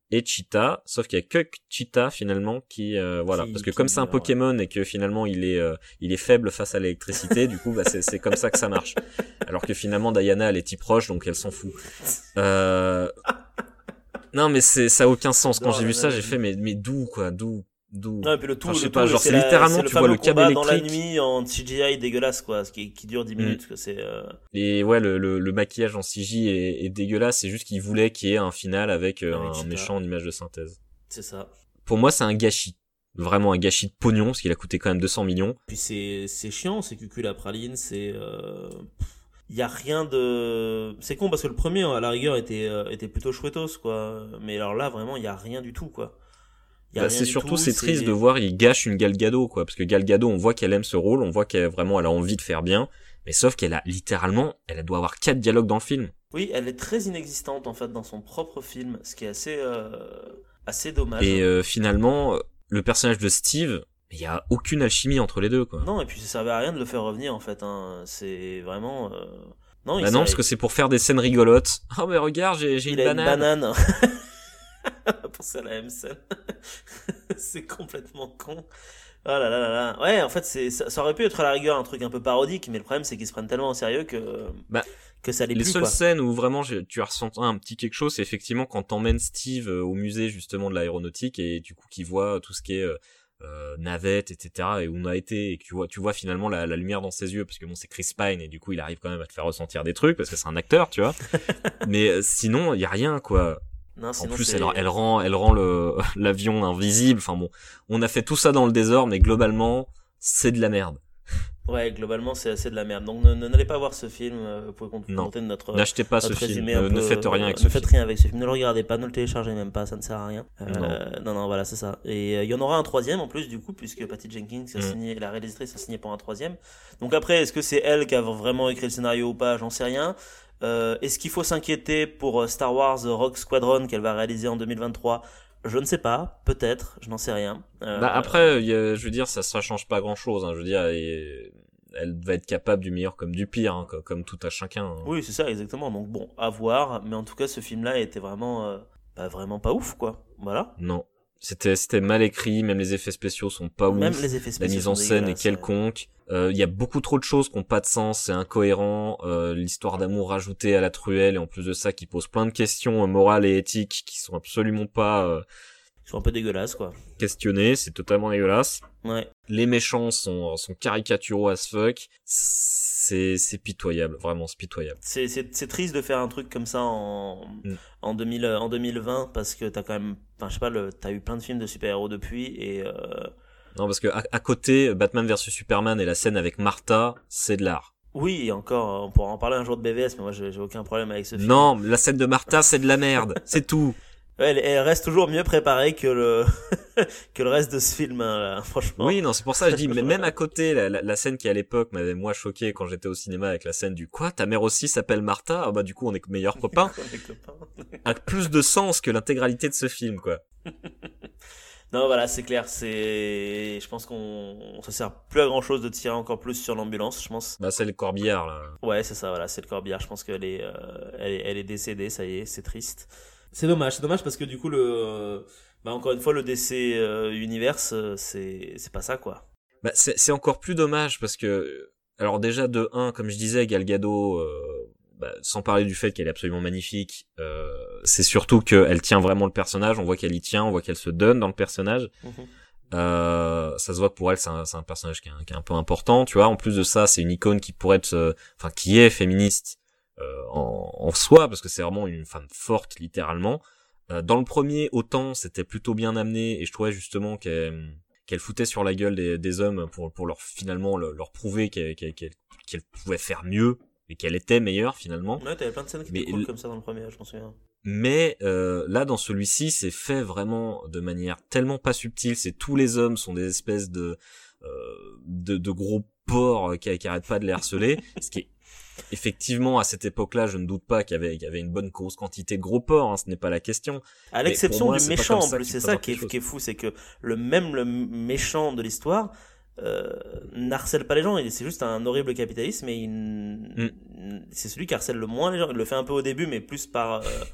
[SPEAKER 2] et Cheetah, sauf qu'il y a que Cheetah finalement qui euh, voilà
[SPEAKER 1] Qui-
[SPEAKER 2] parce que
[SPEAKER 1] qui
[SPEAKER 2] comme c'est un
[SPEAKER 1] meurt,
[SPEAKER 2] Pokémon et que finalement il est euh, il est faible face à l'électricité, du coup bah c'est c'est comme ça que ça marche. Alors que finalement Diana elle est type proche donc elle s'en fout. Euh... Non mais c'est ça a aucun sens. Quand
[SPEAKER 1] J'adore
[SPEAKER 2] j'ai vu ça,
[SPEAKER 1] l'analogie.
[SPEAKER 2] j'ai fait mais mais d'où quoi, d'où d'où
[SPEAKER 1] Non, et puis le tout,
[SPEAKER 2] Enfin, je sais
[SPEAKER 1] le
[SPEAKER 2] pas,
[SPEAKER 1] tout,
[SPEAKER 2] genre,
[SPEAKER 1] c'est
[SPEAKER 2] c'est
[SPEAKER 1] la-
[SPEAKER 2] littéralement,
[SPEAKER 1] c'est le
[SPEAKER 2] tu vois
[SPEAKER 1] fameux
[SPEAKER 2] le câble
[SPEAKER 1] combat dans la
[SPEAKER 2] électrique.
[SPEAKER 1] nuit en C G I dégueulasse, quoi, ce qui, qui dure dix minutes, quoi, c'est, euh...
[SPEAKER 2] Et ouais, le, le, le maquillage en C G I est, est dégueulasse. C'est juste qu'ils voulaient qu'il y ait un final avec euh,
[SPEAKER 1] Avec
[SPEAKER 2] un
[SPEAKER 1] Cheetah.
[SPEAKER 2] méchant en image de synthèse.
[SPEAKER 1] c'est ça.
[SPEAKER 2] Pour moi, c'est un gâchis. Vraiment un gâchis de pognon, parce qu'il a coûté quand même deux cents millions.
[SPEAKER 1] Puis c'est, c'est chiant, c'est cucul à praline, c'est, euh... il y a rien de, c'est con parce que le premier, à la rigueur, était, euh, était plutôt chouettos, quoi. Mais alors là, vraiment, il y a rien du tout, quoi. Il y a
[SPEAKER 2] Bah,
[SPEAKER 1] rien
[SPEAKER 2] c'est
[SPEAKER 1] du
[SPEAKER 2] surtout,
[SPEAKER 1] tout,
[SPEAKER 2] c'est triste de voir, il gâche une Gal Gadot, quoi. Parce que Gal Gadot, on voit qu'elle aime ce rôle, on voit qu'elle vraiment, elle a envie de faire bien. Mais sauf qu'elle a littéralement, elle doit avoir quatre dialogues dans le film.
[SPEAKER 1] Oui, elle est très inexistante, en fait, dans son propre film, ce qui est assez, euh... assez dommage.
[SPEAKER 2] Et euh, finalement, le personnage de Steve, il y a aucune alchimie entre les deux, quoi.
[SPEAKER 1] Non, et puis ça servait à rien de le faire revenir, en fait, hein. C'est vraiment, euh... non, il
[SPEAKER 2] Bah non,
[SPEAKER 1] servait-
[SPEAKER 2] parce que c'est pour faire des scènes rigolotes. Oh mais regarde, j'ai j'ai
[SPEAKER 1] il
[SPEAKER 2] une
[SPEAKER 1] a
[SPEAKER 2] banane.
[SPEAKER 1] une banane. Pensez à la M scène. C'est complètement con. Oh là là là là. Ouais, en fait, c'est, ça, ça aurait pu être à la rigueur un truc un peu parodique, mais le problème, c'est qu'ils se prennent tellement au sérieux que,
[SPEAKER 2] Bah,
[SPEAKER 1] que ça l'est
[SPEAKER 2] Les
[SPEAKER 1] plus,
[SPEAKER 2] seules
[SPEAKER 1] quoi.
[SPEAKER 2] scènes où vraiment j'ai- tu as ressenti un petit quelque chose, c'est effectivement quand t'emmènes Steve euh, au musée justement de l'aéronautique et du coup qu'il voit tout ce qui est euh, euh, navette, et cetera. Et où on a été et que tu vois, tu vois finalement la, la lumière dans ses yeux parce que bon c'est Chris Pine et du coup il arrive quand même à te faire ressentir des trucs parce que c'est un acteur, tu vois. Mais euh, sinon il y a rien quoi.
[SPEAKER 1] Non,
[SPEAKER 2] En
[SPEAKER 1] sinon,
[SPEAKER 2] plus
[SPEAKER 1] c'est...
[SPEAKER 2] elle, elle rend, elle rend le l'avion invisible. Enfin bon, on a fait tout ça dans le désordre, mais globalement c'est de la merde.
[SPEAKER 1] Ouais, globalement, c'est assez de la merde. Donc, ne, ne- n'allez pas voir ce film. euh, Vous pouvez
[SPEAKER 2] Non.
[SPEAKER 1] compter notre,
[SPEAKER 2] N'achetez pas ce
[SPEAKER 1] notre
[SPEAKER 2] film,
[SPEAKER 1] résumé
[SPEAKER 2] ne,
[SPEAKER 1] un
[SPEAKER 2] ne
[SPEAKER 1] peu,
[SPEAKER 2] faites rien avec
[SPEAKER 1] euh,
[SPEAKER 2] ce
[SPEAKER 1] ne faites
[SPEAKER 2] film.
[SPEAKER 1] rien avec ce film. Ne le regardez pas, ne le téléchargez même pas, ça ne sert à rien. Euh,
[SPEAKER 2] Non.
[SPEAKER 1] non, non, voilà, c'est ça. Et euh, il y en aura un troisième en plus, du coup, puisque Patty Jenkins a
[SPEAKER 2] Mm.
[SPEAKER 1] signé, la réalisatrice a signé pour un troisième. Donc après, est-ce que c'est elle qui a vraiment écrit le scénario ou pas? J'en sais rien. Euh, est-ce qu'il faut s'inquiéter pour euh, Star Wars Rogue Squadron qu'elle va réaliser en deux mille vingt-trois? Je ne sais pas, peut-être, je n'en sais rien. Euh,
[SPEAKER 2] Bah après, il y a- je veux dire, ça, ça change pas grand-chose. Hein. Je veux dire, et- elle va être capable du meilleur comme du pire, hein, comme, comme tout à chacun. Hein.
[SPEAKER 1] Oui, c'est ça, exactement. Donc bon, à voir. Mais en tout cas, ce film-là était vraiment, euh, bah, vraiment pas ouf, quoi. Voilà.
[SPEAKER 2] Non, c'était c'était mal écrit. Même les effets spéciaux sont pas
[SPEAKER 1] Même
[SPEAKER 2] ouf.
[SPEAKER 1] les effets
[SPEAKER 2] La
[SPEAKER 1] spéciaux
[SPEAKER 2] mise en
[SPEAKER 1] sont
[SPEAKER 2] scène est
[SPEAKER 1] dégueulasses, ouais.
[SPEAKER 2] quelconque. Euh, Il y a beaucoup trop de choses qui ont pas de sens, c'est incohérent. Euh, L'histoire d'amour rajoutée à la truelle et en plus de ça, qui pose plein de questions euh, morales et éthiques qui sont absolument pas euh,
[SPEAKER 1] Ils sont un peu dégueulasses, quoi.
[SPEAKER 2] questionnées. C'est totalement dégueulasse.
[SPEAKER 1] Ouais.
[SPEAKER 2] Les méchants sont sont caricaturaux as fuck. C'est c'est pitoyable, vraiment c'est pitoyable.
[SPEAKER 1] C'est, c'est, c'est triste de faire un truc comme ça en,
[SPEAKER 2] Mm.
[SPEAKER 1] en, deux mille, en deux mille vingt parce que t'as quand même, enfin, je sais pas, le, t'as eu plein de films de super-héros depuis et, euh,
[SPEAKER 2] Non, parce que à, à côté, Batman versus Superman et la scène avec Martha, c'est de l'art.
[SPEAKER 1] oui, et encore, on pourra en parler un jour de B V S, mais moi, j'ai, j'ai aucun problème avec ce film.
[SPEAKER 2] Non, la scène de Martha, c'est de la merde. C'est tout.
[SPEAKER 1] Ouais, elle, elle reste toujours mieux préparée que le, que le reste de ce film, hein, là, franchement.
[SPEAKER 2] Oui, non, c'est pour ça que je dis, mais même à côté, la, la, la scène qui à l'époque m'avait moi choqué quand j'étais au cinéma avec la scène du quoi, ta mère aussi s'appelle Martha, ah bah du coup on est meilleurs copains,
[SPEAKER 1] On est copains.
[SPEAKER 2] a plus de sens que l'intégralité de ce film, quoi.
[SPEAKER 1] Non, voilà, c'est clair, c'est, je pense qu'on, ça sert plus à grand chose de tirer encore plus sur l'ambulance, je pense.
[SPEAKER 2] Bah c'est le corbillard, là.
[SPEAKER 1] Ouais, c'est ça, voilà, c'est le corbillard, je pense qu'elle est, euh, elle est, elle est décédée, ça y est, c'est triste. C'est dommage, c'est dommage parce que du coup, le, euh, bah, encore une fois, le D C euh, Universe, euh, c'est, c'est pas ça, quoi.
[SPEAKER 2] Bah c'est, c'est encore plus dommage parce que, alors déjà de un, comme je disais, Gal Gadot, euh, bah, sans parler du fait qu'elle est absolument magnifique, euh, c'est surtout qu'elle tient vraiment le personnage, on voit qu'elle y tient, on voit qu'elle se donne dans le personnage.
[SPEAKER 1] Mhm.
[SPEAKER 2] Euh, ça se voit que pour elle c'est un, c'est un personnage qui est, un, qui est un peu important, tu vois. En plus de ça, c'est une icône qui pourrait être, euh, enfin qui est féministe euh, en, en soi, parce que c'est vraiment une femme forte littéralement. Euh, dans le premier, autant c'était plutôt bien amené et je trouvais justement qu'elle qu'elle foutait sur la gueule des, des hommes pour pour leur finalement leur, leur prouver qu'elle, qu'elle, qu'elle, qu'elle pouvait faire mieux et qu'elle était meilleure finalement.
[SPEAKER 1] Ouais, t'avais plein de scènes qui
[SPEAKER 2] Mais
[SPEAKER 1] étaient cool
[SPEAKER 2] l-
[SPEAKER 1] comme ça dans le premier, je m'en souviens.
[SPEAKER 2] Mais euh, là, dans celui-ci, c'est fait vraiment de manière tellement pas subtile. C'est tous les hommes sont des espèces de euh, de, de gros porcs qui, qui arrêtent pas de les harceler. Ce qui est effectivement à cette époque-là, je ne doute pas qu'il y avait qu'il y avait une bonne grosse quantité de gros porcs. Hein, ce n'est pas la question.
[SPEAKER 1] À
[SPEAKER 2] Mais
[SPEAKER 1] l'exception
[SPEAKER 2] pour moi,
[SPEAKER 1] du
[SPEAKER 2] c'est pas
[SPEAKER 1] méchant,
[SPEAKER 2] comme
[SPEAKER 1] en
[SPEAKER 2] ça
[SPEAKER 1] plus,
[SPEAKER 2] qu'il
[SPEAKER 1] c'est
[SPEAKER 2] faut
[SPEAKER 1] ça
[SPEAKER 2] voir
[SPEAKER 1] qui est,
[SPEAKER 2] quelque
[SPEAKER 1] qui est fou, c'est que le même le méchant de l'histoire euh, n'harcèle pas les gens, il- c'est juste un horrible capitaliste, mais il,
[SPEAKER 2] Mm.
[SPEAKER 1] c'est celui qui harcèle le moins les gens. Il le fait un peu au début, mais plus par, euh,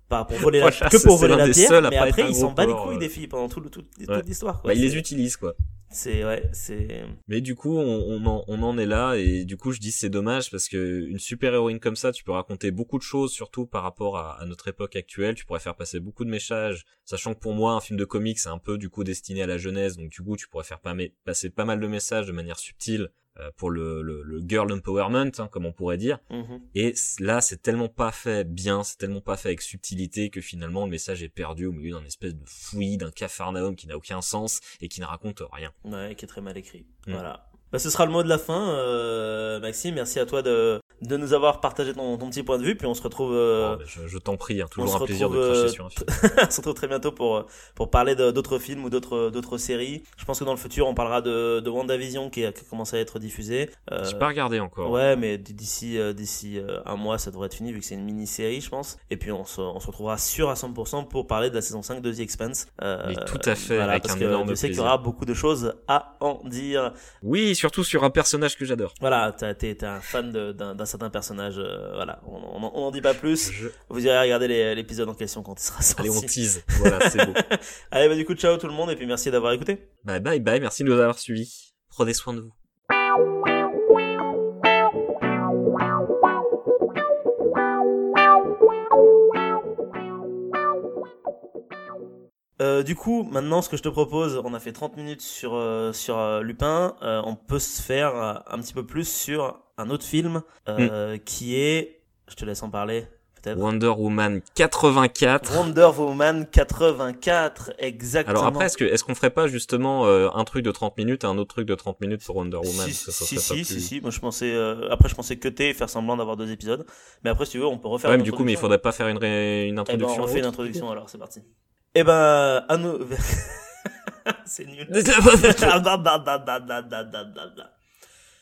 [SPEAKER 1] Pas pour voler
[SPEAKER 2] Voilà,
[SPEAKER 1] la, que
[SPEAKER 2] c'est-
[SPEAKER 1] pour
[SPEAKER 2] c'est
[SPEAKER 1] voler
[SPEAKER 2] l'un
[SPEAKER 1] la
[SPEAKER 2] des
[SPEAKER 1] pierre,
[SPEAKER 2] seuls à
[SPEAKER 1] mais
[SPEAKER 2] pas être
[SPEAKER 1] après
[SPEAKER 2] un
[SPEAKER 1] il
[SPEAKER 2] gros
[SPEAKER 1] s'en bat les
[SPEAKER 2] porc,
[SPEAKER 1] couilles
[SPEAKER 2] euh.
[SPEAKER 1] des filles pendant tout le, tout, toute
[SPEAKER 2] Ouais.
[SPEAKER 1] l'histoire, quoi.
[SPEAKER 2] Bah, il les
[SPEAKER 1] C'est-
[SPEAKER 2] utilise, quoi.
[SPEAKER 1] C'est, ouais, c'est...
[SPEAKER 2] Mais du coup, on, on, en, on en est là, et du coup, je dis c'est dommage parce que une super héroïne comme ça, tu peux raconter beaucoup de choses, surtout par rapport à, à notre époque actuelle. Tu pourrais faire passer beaucoup de messages, sachant que pour moi, un film de comics, c'est un peu du coup destiné à la jeunesse, donc du coup, tu pourrais faire pas, passer pas mal de messages de manière subtile euh, pour le, le, le girl empowerment, hein, comme on pourrait dire.
[SPEAKER 1] Mhm.
[SPEAKER 2] Et là, c'est tellement pas fait bien, c'est tellement pas fait avec subtilité que finalement, le message est perdu au milieu d'un espèce de fouillis, d'un capharnaüm qui n'a aucun sens et qui ne raconte rien.
[SPEAKER 1] Ouais, qui est très mal écrit.
[SPEAKER 2] Mm.
[SPEAKER 1] Voilà. Bah, ce sera le mot de la fin, euh, Maxime. Merci à toi de, de nous avoir partagé ton, ton petit point de vue. Puis on se retrouve, euh,
[SPEAKER 2] Oh, je, je t'en prie, hein,
[SPEAKER 1] on
[SPEAKER 2] toujours
[SPEAKER 1] se
[SPEAKER 2] un plaisir de
[SPEAKER 1] retrouve,
[SPEAKER 2] cracher
[SPEAKER 1] euh,
[SPEAKER 2] sur un film.
[SPEAKER 1] on se retrouve très bientôt pour, pour parler de- d'autres films ou d'autres, d'autres séries. Je pense que dans le futur, on parlera de, de WandaVision qui a, qui a commencé à être diffusée. Euh,
[SPEAKER 2] J'ai pas regardé encore.
[SPEAKER 1] Ouais, mais d- d'ici euh, d'ici euh, un mois, ça devrait être fini vu que c'est une mini-série, je pense. Et puis on se, on se retrouvera sûr à cent pour cent pour parler de la saison cinq de The Expanse. Euh,
[SPEAKER 2] Mais tout à fait,
[SPEAKER 1] voilà,
[SPEAKER 2] avec
[SPEAKER 1] parce
[SPEAKER 2] un
[SPEAKER 1] que
[SPEAKER 2] énorme
[SPEAKER 1] je sais qu'il y
[SPEAKER 2] plaisir.
[SPEAKER 1] aura beaucoup de choses à en dire.
[SPEAKER 2] Oui, surtout sur un personnage que j'adore.
[SPEAKER 1] Voilà, t'as- t'es t'es un fan de- d'un d'un certain personnage. euh, voilà, on on on n'en dit pas plus.
[SPEAKER 2] Je...
[SPEAKER 1] Vous irez regarder les- l'épisode en question quand il sera sorti.
[SPEAKER 2] Allez, on tease. Voilà, c'est beau.
[SPEAKER 1] Allez, bah du coup, ciao tout le monde et puis merci d'avoir écouté.
[SPEAKER 2] Bye bye bye, merci de nous avoir suivis. Prenez soin de vous.
[SPEAKER 1] Euh, du coup, maintenant, ce que je te propose, on a fait trente minutes sur, euh, sur euh, Lupin, euh, on peut se faire euh, un petit peu plus sur un autre film euh, qui est, je te laisse en parler, peut-être.
[SPEAKER 2] Wonder Woman quatre-vingt-quatre.
[SPEAKER 1] Wonder Woman quatre-vingt-quatre, exactement.
[SPEAKER 2] Alors après, est-ce que est-ce qu'on ferait pas justement euh, un truc de trente minutes et un autre truc de trente minutes pour Wonder Woman?
[SPEAKER 1] Si,
[SPEAKER 2] Ça, ça
[SPEAKER 1] si,
[SPEAKER 2] serait pas
[SPEAKER 1] si,
[SPEAKER 2] plus-
[SPEAKER 1] si, si, moi je pensais, euh, après je pensais cutter et faire semblant d'avoir deux épisodes, mais après si tu veux, on peut refaire
[SPEAKER 2] Ouais,
[SPEAKER 1] une
[SPEAKER 2] mais du coup, mais il
[SPEAKER 1] introduction.
[SPEAKER 2] faudrait pas faire une, ré... une
[SPEAKER 1] Eh ben,
[SPEAKER 2] introduction.
[SPEAKER 1] on refait une
[SPEAKER 2] autre
[SPEAKER 1] introduction alors, c'est parti. Eh ben, à nous... c'est nul.